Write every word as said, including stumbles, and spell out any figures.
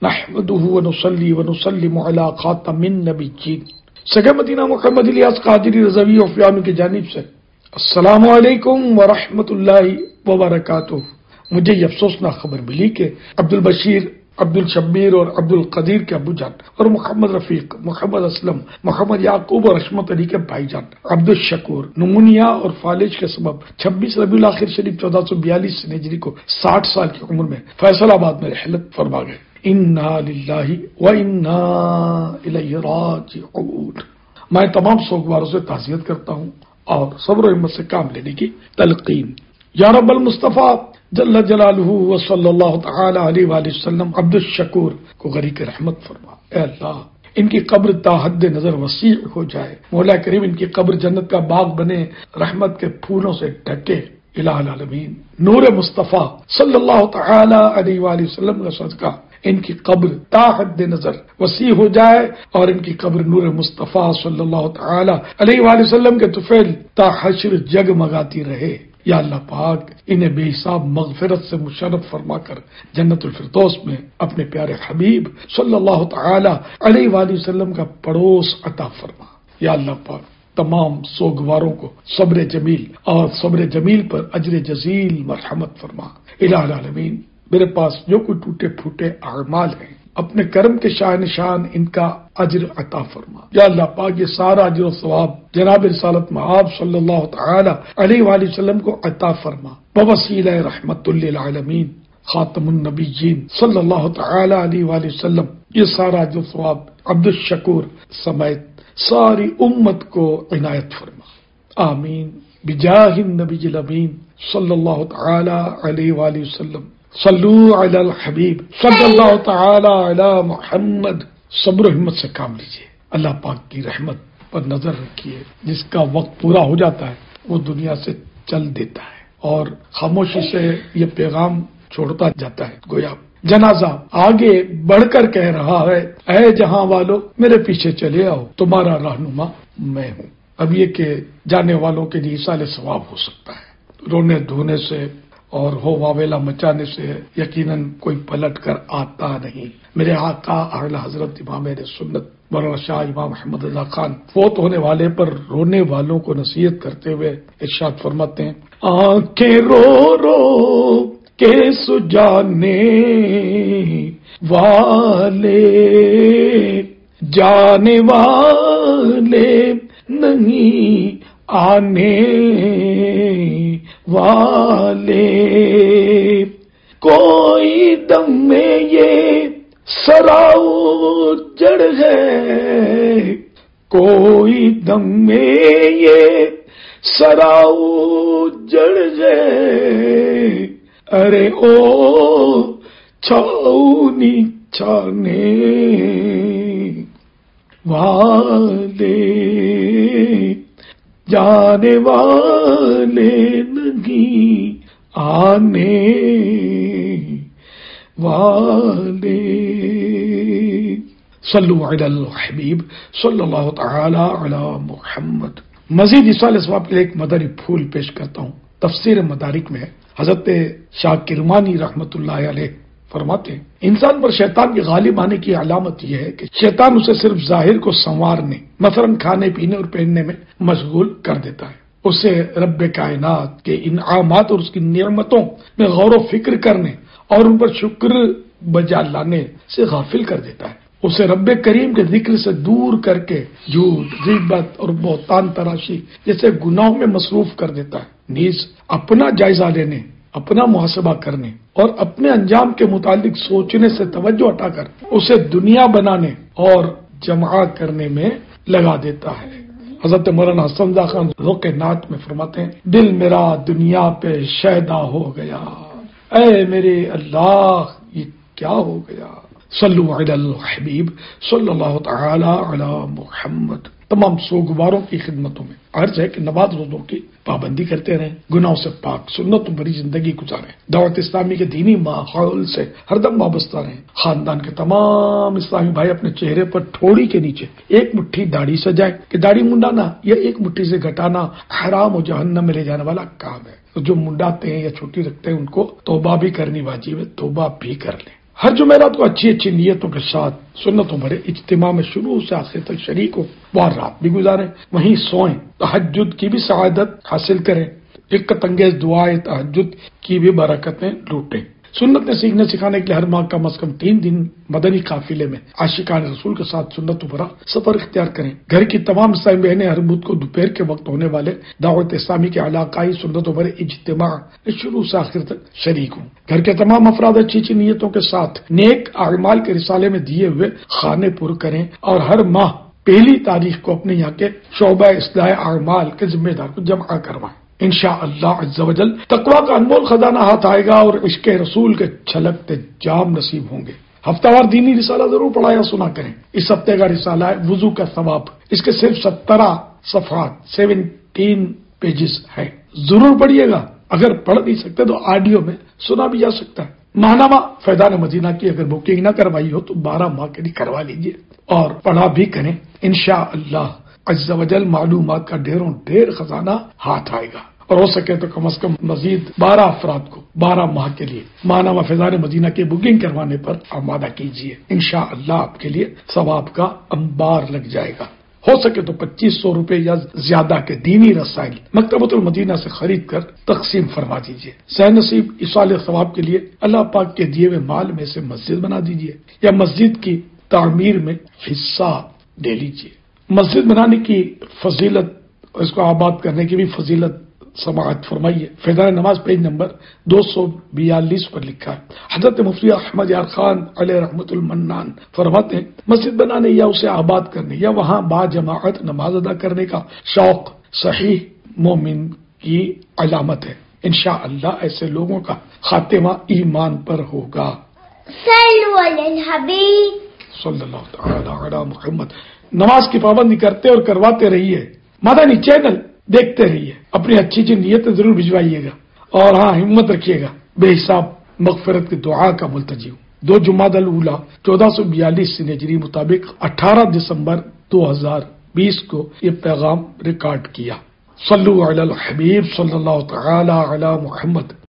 نحمده ونصلي ونسلم على خاتم النبیین۔ سگے مدینہ محمد الیاس قادری رضوی عفیانی کی جانب سے السلام علیکم ورحمۃ اللہ وبرکاتہ۔ مجھے یہ افسوسناک خبر ملی کہ عبد البشیر، عبد الشبیر اور عبد القدیر کے ابو جان اور محمد رفیق، محمد اسلم، محمد یعقوب اور عصمت علی کے بھائی جان عبد الشکور نمونیا اور فالج کے سبب چھبیس ربیع الاخر شریف چودہ سو بیالیس ہجری کو ساٹھ سال کی عمر میں فیصل آباد میں رحلت فرما گئے۔ انا للہ و انا الیہ راجعون۔ میں تمام سوگواروں سے تعزیت کرتا ہوں اور صبر و ہمت سے کام لینے کی تلقین۔ یا رب المصطفیٰ جل جلالہ و صلی اللہ تعالی علیہ وآلہ وسلم عبد الشکور کو غریق رحمت فرما۔ اے اللہ، ان کی قبر تا حد نظر وسیع ہو جائے۔ مولا کریم ان کی قبر جنت کا باغ بنے، رحمت کے پھولوں سے ڈھکے۔ الہ العالمین، نور مصطفیٰ صلی اللہ تعالی علیہ وآلہ وسلم کا صدقہ ان کی قبر تا حد نظر وسیع ہو جائے اور ان کی قبر نور مصطفیٰ صلی اللہ تعالی علیہ وآلہ وسلم کے طفیل تا حشر جگمگاتی رہے۔ یا اللہ پاک، انہیں بے حساب مغفرت سے مشرف فرما کر جنت الفردوس میں اپنے پیارے حبیب صلی اللہ تعالی علیہ وآلہ وسلم کا پڑوس عطا فرما۔ یا اللہ پاک، تمام سوگواروں کو صبر جمیل اور صبر جمیل پر اجر جزیل مرحمت فرما۔ الہ العالمین، میرے پاس جو کوئی ٹوٹے پھوٹے اعمال ہیں، اپنے کرم کے شاہ نشان ان کا اجر عطا فرما۔ یا اللہ پاک، یہ سارا اجر و ثواب جناب رسالت مآب صلی اللہ تعالی علیہ وآلہ وسلم کو عطا فرما۔ بوسیلہ رحمت للعالمین خاتم النبیین صلی اللہ تعالی علیہ وآلہ وسلم، یہ سارا اجر و ثواب عبد الشکور سمیت ساری امت کو عنایت فرما۔ آمین بجاہ النبی الامین صلی اللہ تعالی علیہ وآلہ وسلم۔ صلو علی الحبیب صلی اللہ تعالی علی محمد۔ صبر و ہمت سے کام لیجیے، اللہ پاک کی رحمت پر نظر رکھیے۔ جس کا وقت پورا ہو جاتا ہے وہ دنیا سے چل دیتا ہے اور خاموشی سے یہ پیغام چھوڑتا جاتا ہے۔ گویا جنازہ آگے بڑھ کر کہہ رہا ہے، اے جہاں والو میرے پیچھے چلے آؤ، تمہارا رہنما میں ہوں۔ اب یہ کہ جانے والوں کے لیے ایصال ثواب ہو سکتا ہے، رونے دھونے سے اور ہو واویلا مچانے سے یقیناً کوئی پلٹ کر آتا نہیں۔ میرے آقا اعلی حضرت امام اہل سنت مولانا شاہ امام محمد رضا خان فوت ہونے والے پر رونے والوں کو نصیحت کرتے ہوئے ارشاد فرماتے ہیں، آنکھیں رو رو کے سجانے والے جانے والے نہیں آنے والے، کوئی دم میں یہ سراؤ جڑ ہے، کوئی دم میں یہ سراؤ جڑ ہے، ارے او چھاؤنی چھانے والے جانے والے نہیں آنے والے۔ صلو علی الحبیب صلی اللہ تعالی علی محمد۔ مزید اصال ثواب کے لیے ایک مدری پھول پیش کرتا ہوں۔ تفسیر مدارک میں حضرت شاہ کرمانی رحمت اللہ علیہ فرماتے ہیں، انسان پر شیطان کے غالب آنے کی علامت یہ ہے کہ شیطان اسے صرف ظاہر کو سنوارنے، مثلا کھانے پینے اور پہننے میں مشغول کر دیتا ہے، اسے رب کائنات کے انعامات اور اس کی نعمتوں میں غور و فکر کرنے اور ان پر شکر بجا لانے سے غافل کر دیتا ہے، اسے رب کریم کے ذکر سے دور کر کے جھوٹ، غیبت اور بہتان تراشی جیسے گناہوں میں مصروف کر دیتا ہے، نیز اپنا جائزہ لینے، اپنا محاسبہ کرنے اور اپنے انجام کے متعلق سوچنے سے توجہ ہٹا کر اسے دنیا بنانے اور جمع کرنے میں لگا دیتا ہے۔ حضرت مولانا حسن رضا خان ذوق نعت میں فرماتے ہیں، دل میرا دنیا پہ شیدا ہو گیا، اے میرے اللہ یہ کیا ہو گیا۔ صلو علی الحبیب صلی اللہ تعالی علی محمد۔ تمام سوگواروں کی خدمتوں میں عرض ہے کہ نماز روزوں کی پابندی کرتے رہیں، گناہوں سے پاک سنتوں بھری زندگی گزاریں، دعوت اسلامی کے دینی ماحول سے ہر دم وابستہ رہیں، خاندان کے تمام اسلامی بھائی اپنے چہرے پر ٹھوڑی کے نیچے ایک مٹھی داڑھی سجائیں کہ داڑھی منڈانا یا ایک مٹھی سے گھٹانا حرام و جہنم میں لے جانے والا کام ہے۔ جو منڈاتے ہیں یا چھوٹی رکھتے ہیں ان کو توبہ بھی کرنی واجب ہے، توبہ بھی کر لیں۔ ہر جمعرات کو اچھی اچھی نیتوں کے ساتھ سنتوں بھرے اجتماع میں شروع سے آخر تک شریک ہو، اور رات بھی گزاریں، وہیں سوئیں، تہجد کی بھی سعادت حاصل کریں، دقت انگیز دعائیں تہجد کی بھی برکتیں لوٹیں۔ سنتیں سیکھنے سکھانے کے لیے ہر ماہ کم از کم تین دن مدنی قافلے میں عاشقان رسول کے ساتھ سنتوں بھرا سفر اختیار کریں۔ گھر کی تمام اسلامی بہنیں ہر بدھ کو دوپہر کے وقت ہونے والے دعوت اسلامی کے علاقائی سنتوں بھرے اجتماع میں شروع سے آخر تک شریک ہوں۔ گھر کے تمام افراد اچھی اچھی نیتوں کے ساتھ نیک اعمال کے رسالے میں دیے ہوئے خانے پر کریں، اور ہر ماہ پہلی تاریخ کو اپنے یہاں کے شعبہ اصلاح اعمال کے ذمہ دار کو جمع کروائیں۔ انشاءاللہ عز و جل تقویٰ کا انمول خزانہ ہاتھ آئے گا اور عشق رسول کے چھلکتے جام نصیب ہوں گے۔ ہفتہ وار دینی رسالہ ضرور پڑھا یا سنا کریں۔ اس ہفتے کا رسالہ ہے وضو کا ثواب، اس کے صرف سترہ صفحات سیونٹین پیجز ہے، ضرور پڑھیے گا۔ اگر پڑھ نہیں سکتے تو آڈیو میں سنا بھی جا سکتا ہے۔ ماہنامہ فیضان مدینہ کی اگر بکنگ نہ کروائی ہو تو بارہ ماہ کے لیے کروا لیجیے اور پڑھا بھی کریں۔ انشاءاللہ عز و جل معلومات کا ڈھیروں ڈھیر خزانہ ہاتھ آئے گا، اور ہو سکے تو کم از کم مزید بارہ افراد کو بارہ ماہ کے لیے ماہنامہ فیضان مدینہ کی بکنگ کروانے پر آمادہ کیجیے۔ انشاءاللہ آپ کے لیے ثواب کا انبار لگ جائے گا۔ ہو سکے تو پچیس سو روپے یا زیادہ کے دینی رسائل مکتبۃ المدینہ سے خرید کر تقسیم فرما دیجیے۔ سہ نصیب ایصال ثواب کے لیے اللہ پاک کے دیے ہوئے مال میں سے مسجد بنا دیجیے یا مسجد کی تعمیر میں حصہ دے لیجیے۔ مسجد بنانے کی فضیلت اور اس کو آباد کرنے کی بھی فضیلت سماعت فرمائیے۔ فیضان نماز پیج نمبر دو سو بیالیس پر لکھا ہے۔ حضرت مفتی احمد یار خان علیہ رحمت المنان فرماتے ہیں، مسجد بنانے یا اسے آباد کرنے یا وہاں با جماعت نماز ادا کرنے کا شوق صحیح مومن کی علامت ہے۔ انشاءاللہ ایسے لوگوں کا خاتمہ ایمان پر ہوگا۔ صلو علی الحبیب صلی اللہ تعالی علی محمد۔ نماز کی پابندی کرتے اور کرواتے رہیے۔ مدنی چینل دیکھتے رہیے، اپنی اچھی اچھی نیتیں ضرور بھجوائیے گا، اور ہاں ہمت رکھیے گا۔ بے حساب مغفرت کی دعا کا ملتجی ہوں۔ دو جمادی الاولیٰ چودہ سو بیالیس ہجری مطابق اٹھارہ دسمبر دو ہزار بیس کو یہ پیغام ریکارڈ کیا۔ صلو علی الحبیب صلی اللہ تعالی علی محمد۔